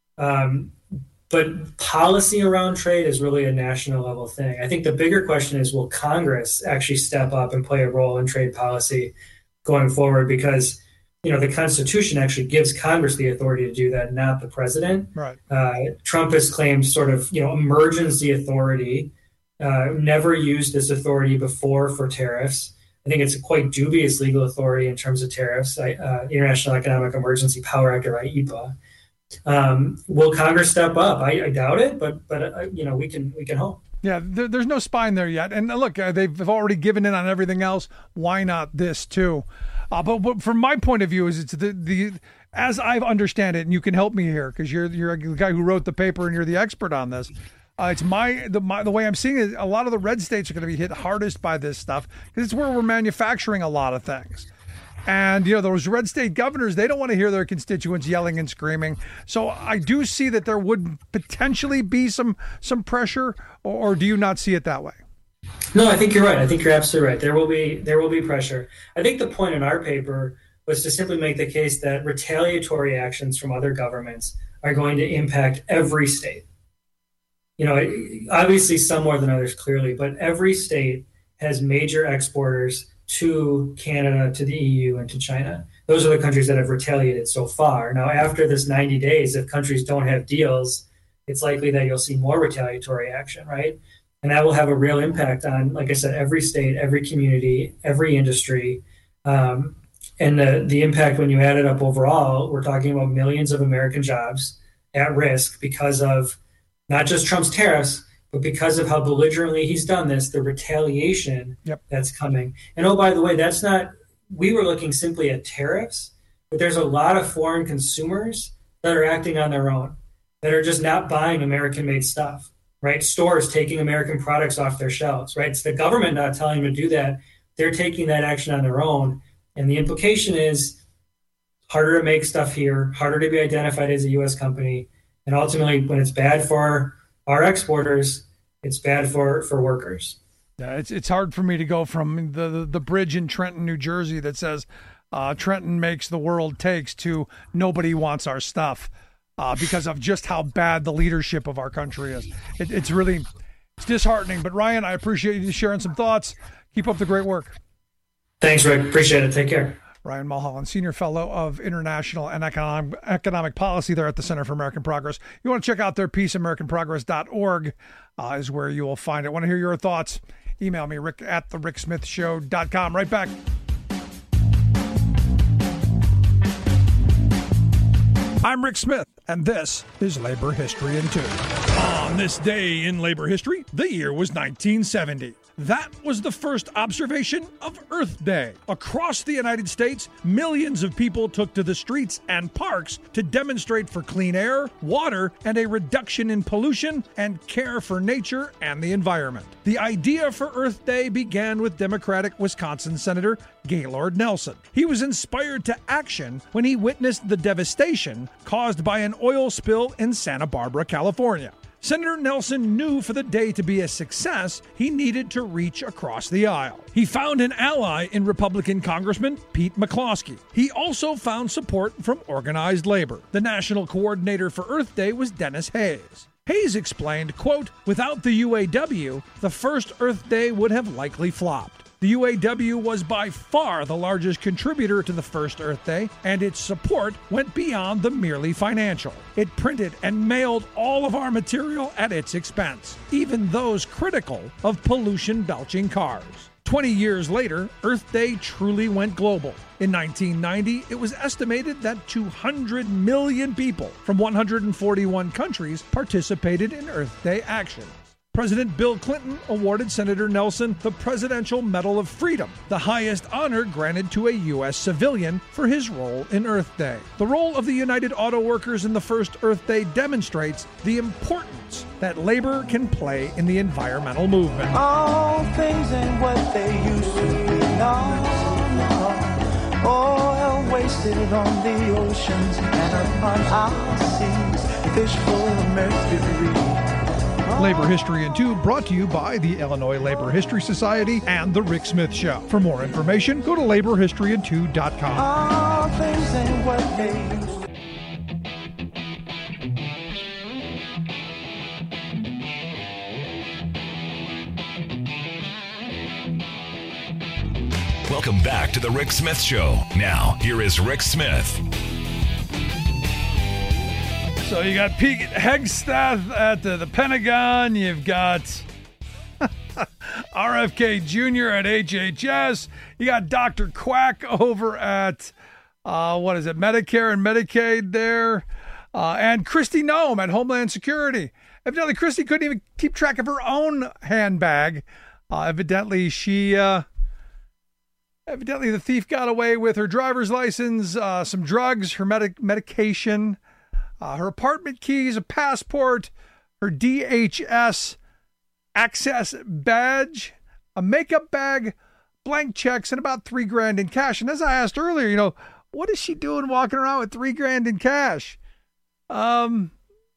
But policy around trade is really a national level thing. I think the bigger question is, will Congress actually step up and play a role in trade policy going forward? Because, the Constitution actually gives Congress the authority to do that, not the president. Right. Trump has claimed sort of, emergency authority, never used this authority before for tariffs. I think it's a quite dubious legal authority in terms of tariffs, International Economic Emergency Power Act, or IEPA. Will Congress step up? I doubt it, but we can hope. Yeah, there's no spine there yet. And look, they've already given in on everything else. Why not this too? But from my point of view, is it's the as I understand it, and you can help me here because you're a guy who wrote the paper and you're the expert on this. It's the way I'm seeing it. A lot of the red states are going to be hit hardest by this stuff because it's where we're manufacturing a lot of things. And, those red state governors, they don't want to hear their constituents yelling and screaming. So I do see that there would potentially be some pressure, or do you not see it that way? No, I think you're right. I think you're absolutely right. There will be pressure. I think the point in our paper was to simply make the case that retaliatory actions from other governments are going to impact every state. Obviously some more than others, clearly, but every state has major exporters to Canada, to the EU, and to China. Those are the countries that have retaliated so far. Now, after this 90 days, if countries don't have deals, it's likely that you'll see more retaliatory action, right? And that will have a real impact on, like I said, every state, every community, every industry. And the impact, when you add it up overall, we're talking about millions of American jobs at risk because of not just Trump's tariffs, but because of how belligerently he's done this, the retaliation that's coming. And oh, by the way, we were looking simply at tariffs, but there's a lot of foreign consumers that are acting on their own, that are just not buying American-made stuff, right? Stores taking American products off their shelves, right? It's the government not telling them to do that. They're taking that action on their own. And the implication is harder to make stuff here, harder to be identified as a U.S. company. And ultimately, when it's bad for our exporters, it's bad for workers. Yeah, it's hard for me to go from the bridge in Trenton, New Jersey that says Trenton makes the world takes to nobody wants our stuff because of just how bad the leadership of our country is. It's disheartening. But Ryan, I appreciate you sharing some thoughts. Keep up the great work. Thanks, Rick. Appreciate it. Take care. Ryan Mulholland, Senior Fellow of International and Economic Policy there at the Center for American Progress. You want to check out their piece, AmericanProgress.org is where you will find it. Want to hear your thoughts? Email me, rick@thericksmithshow.com. Right back. I'm Rick Smith, and this is Labor History in 2. On this day in labor history, the year was 1970. That was the first observation of Earth Day. Across the United States, millions of people took to the streets and parks to demonstrate for clean air, water, and a reduction in pollution and care for nature and the environment. The idea for Earth Day began with Democratic Wisconsin Senator Gaylord Nelson. He was inspired to action when he witnessed the devastation caused by an oil spill in Santa Barbara, California. Senator Nelson knew for the day to be a success, he needed to reach across the aisle. He found an ally in Republican Congressman Pete McCloskey. He also found support from organized labor. The national coordinator for Earth Day was Dennis Hayes. Hayes explained, quote, "Without the UAW, the first Earth Day would have likely flopped. The UAW was by far the largest contributor to the first Earth Day, and its support went beyond the merely financial. It printed and mailed all of our material at its expense, even those critical of pollution-belching cars." 20 years later, Earth Day truly went global. In 1990, it was estimated that 200 million people from 141 countries participated in Earth Day action. President Bill Clinton awarded Senator Nelson the Presidential Medal of Freedom, the highest honor granted to a U.S. civilian for his role in Earth Day. The role of the United Auto Workers in the first Earth Day demonstrates the importance that labor can play in the environmental movement. All things ain't what they used to be. No. Oil wasted on the oceans and upon our seas, fish full of mercury. Labor History in 2 brought to you by the Illinois Labor History Society and The Rick Smith Show. For more information, go to laborhistoryin2.com. All things ain't what they used to. Welcome back to The Rick Smith Show. Now, here is Rick Smith. So you got Pete Hegseth at the Pentagon. You've got RFK Jr. at HHS. You got Dr. Quack over at, Medicare and Medicaid there. And Kristi Noem at Homeland Security. Evidently, Kristi couldn't even keep track of her own handbag. Evidently, the thief got away with her driver's license, some drugs, her medication, her apartment keys, a passport, her DHS access badge, a makeup bag, blank checks, and about $3,000 in cash. And as I asked earlier, what is she doing walking around with $3,000 in cash? Don't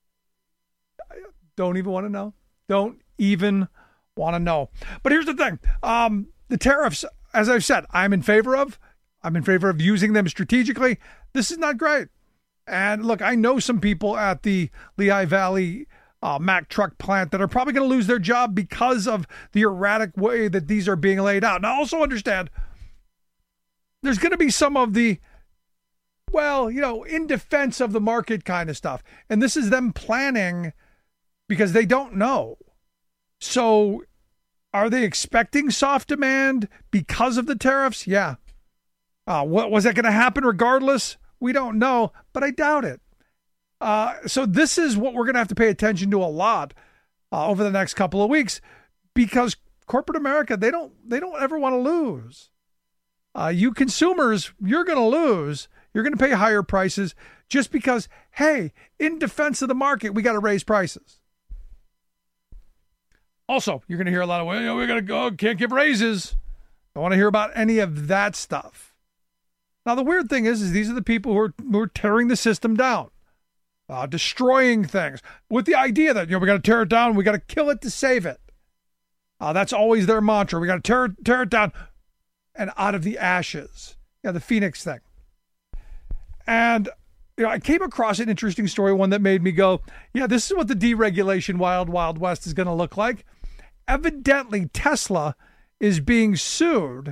even want to know. Don't even want to know. But here's the thing. The tariffs, as I've said, I'm in favor of using them strategically. This is not great. And look, I know some people at the Lehigh Valley Mack truck plant that are probably going to lose their job because of the erratic way that these are being laid out. Now, also understand there's going to be some of the, in defense of the market kind of stuff. And this is them planning because they don't know. So are they expecting soft demand because of the tariffs? Yeah. What was that going to happen regardless? We don't know, but I doubt it. So this is what we're going to have to pay attention to a lot over the next couple of weeks, because corporate America, they don't ever want to lose. You consumers, you're going to lose. You're going to pay higher prices just because, hey, in defense of the market, we got to raise prices. Also, you're going to hear a lot of, we got to go, can't give raises. Don't want to hear about any of that stuff. Now, the weird thing is these are the people who are tearing the system down. Destroying things with the idea that, we got to tear it down. We got to kill it to save it. That's always their mantra. We got to tear it down and out of the ashes. The Phoenix thing. And, I came across an interesting story, one that made me go, this is what the deregulation Wild Wild West is going to look like. Evidently, Tesla is being sued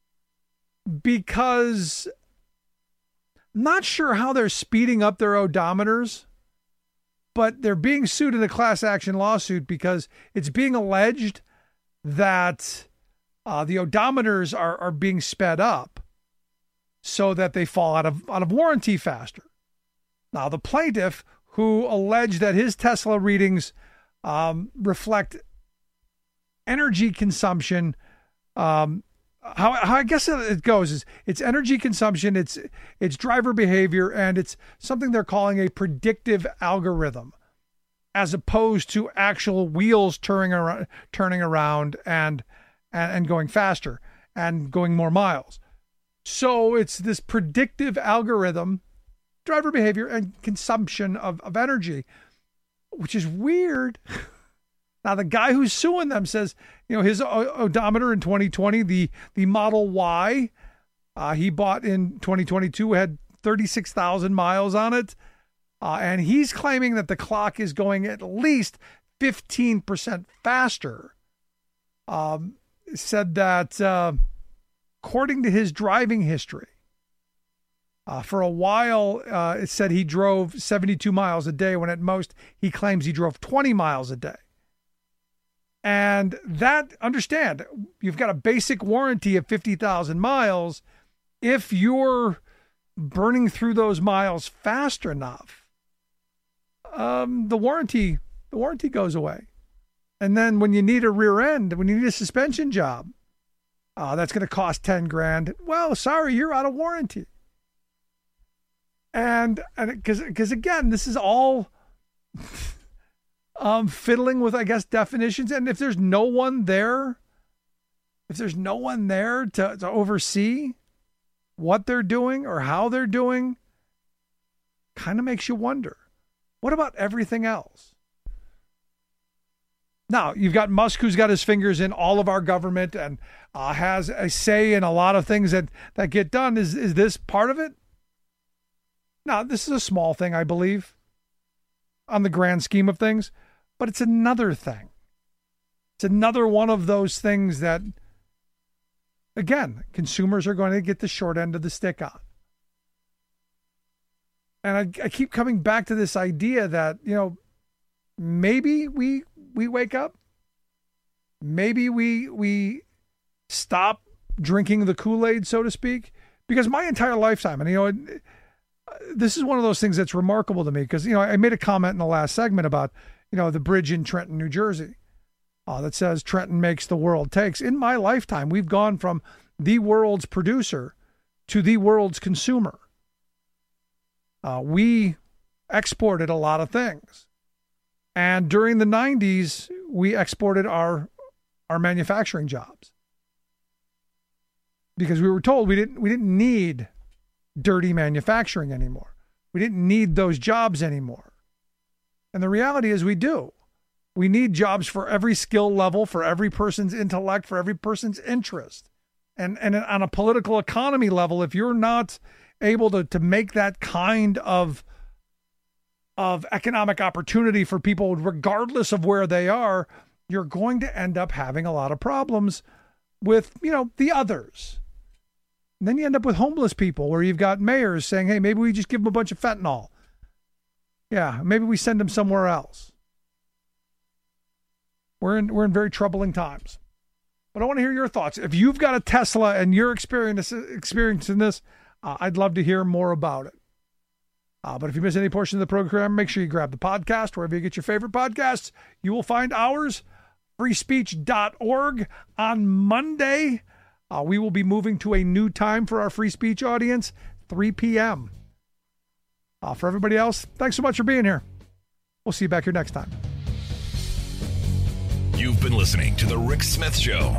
because not sure how they're speeding up their odometers, but they're being sued in a class action lawsuit because it's being alleged that the odometers are being sped up so that they fall out of warranty faster. Now, the plaintiff, who alleged that his Tesla readings reflect energy consumption, how I guess it goes is it's energy consumption, it's driver behavior, and it's something they're calling a predictive algorithm, as opposed to actual wheels turning around and going faster and going more miles. So it's this predictive algorithm, driver behavior, and consumption of energy, which is weird. Now, the guy who's suing them says, his odometer in 2020, the Model Y he bought in 2022 had 36,000 miles on it. And he's claiming that the clock is going at least 15% faster. Said that according to his driving history, for a while, it said he drove 72 miles a day when at most he claims he drove 20 miles a day. And that, understand, you've got a basic warranty of 50,000 miles. If you're burning through those miles fast enough, the warranty goes away. And then when you need a rear end, when you need a suspension job, that's going to cost $10,000. Well, sorry, you're out of warranty. And because again, this is all fiddling with, I guess, definitions. And if there's no one there to oversee what they're doing or how they're doing, kind of makes you wonder, what about everything else? Now, you've got Musk, who's got his fingers in all of our government and has a say in a lot of things that get done. Is this part of it? Now, this is a small thing, I believe, on the grand scheme of things, but it's another thing. It's another one of those things that, again, consumers are going to get the short end of the stick on. And I keep coming back to this idea that, maybe we wake up. Maybe we stop drinking the Kool-Aid, so to speak, because my entire lifetime, and this is one of those things that's remarkable to me because, I made a comment in the last segment about, the bridge in Trenton, New Jersey, that says Trenton makes the world takes. In my lifetime, we've gone from the world's producer to the world's consumer. We exported a lot of things. And during the 90s, we exported our manufacturing jobs because we were told we didn't need dirty manufacturing anymore. We didn't need those jobs anymore. And the reality is we do. We need jobs for every skill level, for every person's intellect, for every person's interest. And on a political economy level, if you're not able to make that kind of of economic opportunity for people, regardless of where they are, you're going to end up having a lot of problems with, the others. And then you end up with homeless people where you've got mayors saying, hey, maybe we just give them a bunch of fentanyl. Yeah, maybe we send them somewhere else. We're in very troubling times. But I want to hear your thoughts. If you've got a Tesla and you're experiencing this, I'd love to hear more about it. But if you miss any portion of the program, make sure you grab the podcast wherever you get your favorite podcasts. You will find ours, freespeech.org. On Monday, we will be moving to a new time for our free speech audience, 3 p.m. For everybody else, thanks so much for being here. We'll see you back here next time. You've been listening to The Rick Smith Show.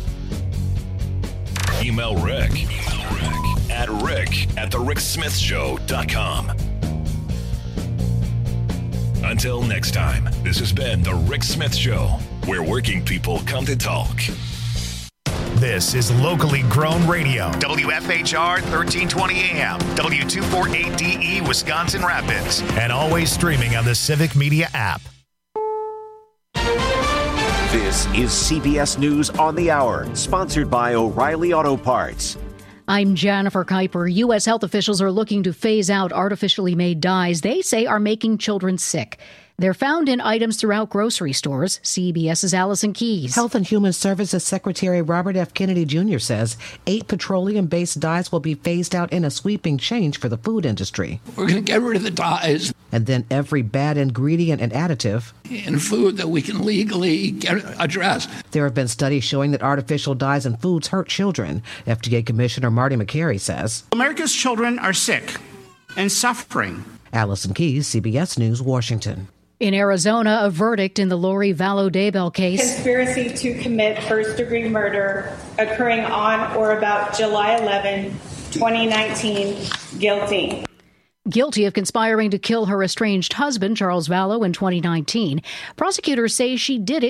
Email Rick at rick@thericksmithshow.com. Until next time, this has been The Rick Smith Show, where working people come to talk. This is locally grown radio. WFHR 1320 AM, W248DE Wisconsin Rapids, and always streaming on the Civic Media app. This is CBS News on the Hour, sponsored by O'Reilly Auto Parts. I'm Jennifer Kuiper. U.S. health officials are looking to phase out artificially made dyes they say are making children sick. They're found in items throughout grocery stores. CBS's Allison Keyes. Health and Human Services Secretary Robert F. Kennedy Jr. says 8 petroleum-based dyes will be phased out in a sweeping change for the food industry. We're going to get rid of the dyes. And then every bad ingredient and additive in food that we can legally address. There have been studies showing that artificial dyes in foods hurt children. FDA Commissioner Marty McCary says America's children are sick and suffering. Allison Keyes, CBS News, Washington. In Arizona, a verdict in the Lori Vallow Daybell case. Conspiracy to commit first-degree murder occurring on or about July 11, 2019. Guilty. Guilty of conspiring to kill her estranged husband, Charles Vallow, in 2019. Prosecutors say she did it